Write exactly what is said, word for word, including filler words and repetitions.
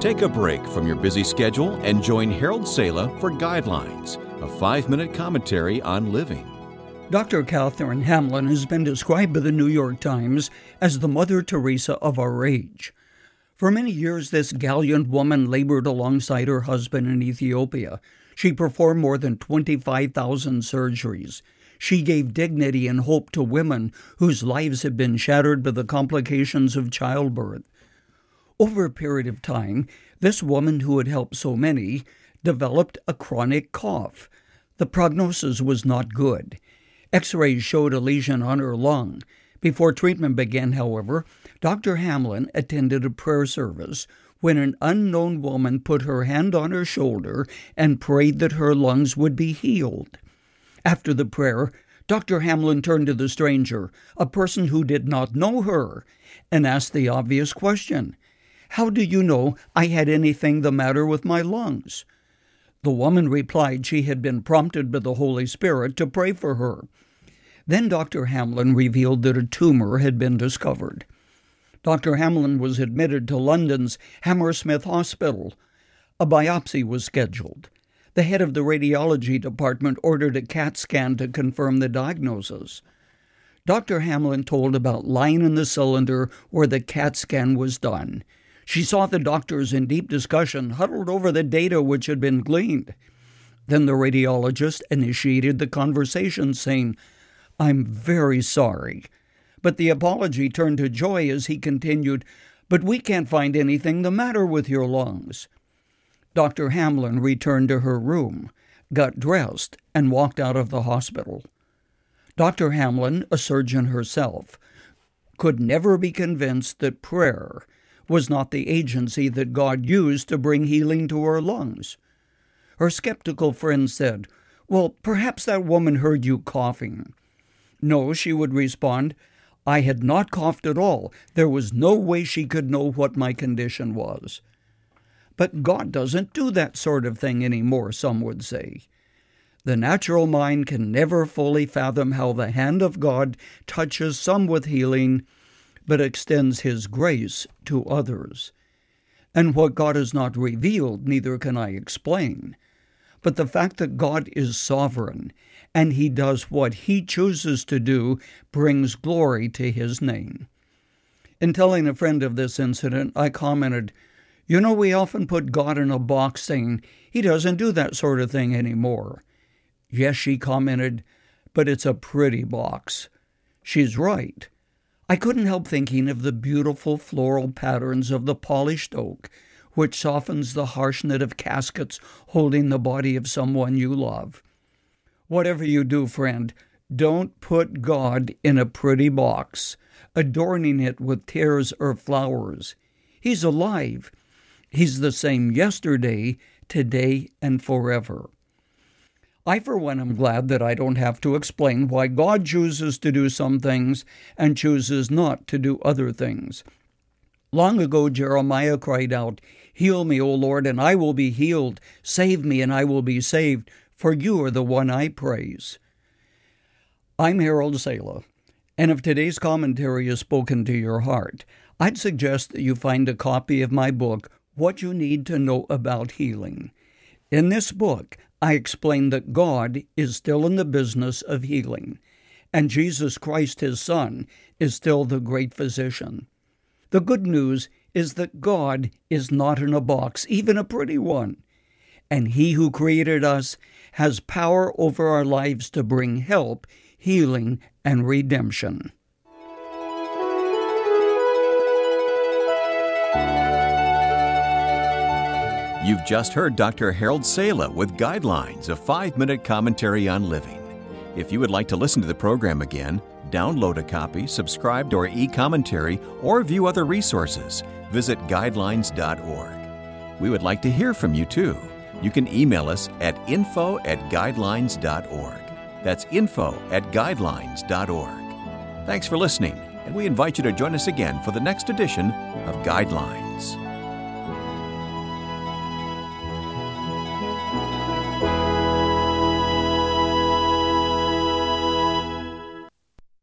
Take a break from your busy schedule and join Harold Sala for Guidelines, a five-minute commentary on living. Doctor Catherine Hamlin has been described by the New York Times as the Mother Teresa of our age. For many years, this gallant woman labored alongside her husband in Ethiopia. She performed more than twenty-five thousand surgeries. She gave dignity and hope to women whose lives had been shattered by the complications of childbirth. Over a period of time, this woman who had helped so many developed a chronic cough. The prognosis was not good. X-rays showed a lesion on her lung. Before treatment began, however, Doctor Hamlin attended a prayer service when an unknown woman put her hand on her shoulder and prayed that her lungs would be healed. After the prayer, Doctor Hamlin turned to the stranger, a person who did not know her, and asked the obvious question: "How do you know I had anything the matter with my lungs?" The woman replied she had been prompted by the Holy Spirit to pray for her. Then Doctor Hamlin revealed that a tumor had been discovered. Doctor Hamlin was admitted to London's Hammersmith Hospital. A biopsy was scheduled. The head of the radiology department ordered a CAT scan to confirm the diagnosis. Doctor Hamlin told about lying in the cylinder where the CAT scan was done. She saw the doctors in deep discussion, huddled over the data which had been gleaned. Then the radiologist initiated the conversation, saying, "I'm very sorry." But the apology turned to joy as he continued, "But we can't find anything the matter with your lungs." Doctor Hamlin returned to her room, got dressed, and walked out of the hospital. Doctor Hamlin, a surgeon herself, could never be convinced that prayer was not the agency that God used to bring healing to her lungs. Her skeptical friend said, "Well, perhaps that woman heard you coughing." "No," she would respond, "I had not coughed at all. There was no way she could know what my condition was." But God doesn't do that sort of thing anymore, some would say. The natural mind can never fully fathom how the hand of God touches some with healing, but extends His grace to others. And what God has not revealed, neither can I explain. But the fact that God is sovereign, and He does what He chooses to do, brings glory to His name. In telling a friend of this incident, I commented, "You know, we often put God in a box saying, 'He doesn't do that sort of thing anymore.'" "Yes," she commented, "but it's a pretty box." She's right. I couldn't help thinking of the beautiful floral patterns of the polished oak, which softens the harsh knit of caskets holding the body of someone you love. Whatever you do, friend, don't put God in a pretty box, adorning it with tears or flowers. He's alive. He's the same yesterday, today, and forever. I, for one, am glad that I don't have to explain why God chooses to do some things and chooses not to do other things. Long ago, Jeremiah cried out, "Heal me, O Lord, and I will be healed. Save me, and I will be saved, for you are the one I praise." I'm Harold Sala, and if today's commentary has spoken to your heart, I'd suggest that you find a copy of my book, What You Need to Know About Healing. In this book, I explain that God is still in the business of healing, and Jesus Christ, His Son, is still the great physician. The good news is that God is not in a box, even a pretty one, and He who created us has power over our lives to bring help, healing, and redemption. You've just heard Doctor Harold Sala with Guidelines, a five-minute commentary on living. If you would like to listen to the program again, download a copy, subscribe to our e-commentary, or view other resources, visit guidelines dot org. We would like to hear from you, too. You can email us at info at guidelines dot org. That's info at guidelines dot org. Thanks for listening, and we invite you to join us again for the next edition of Guidelines.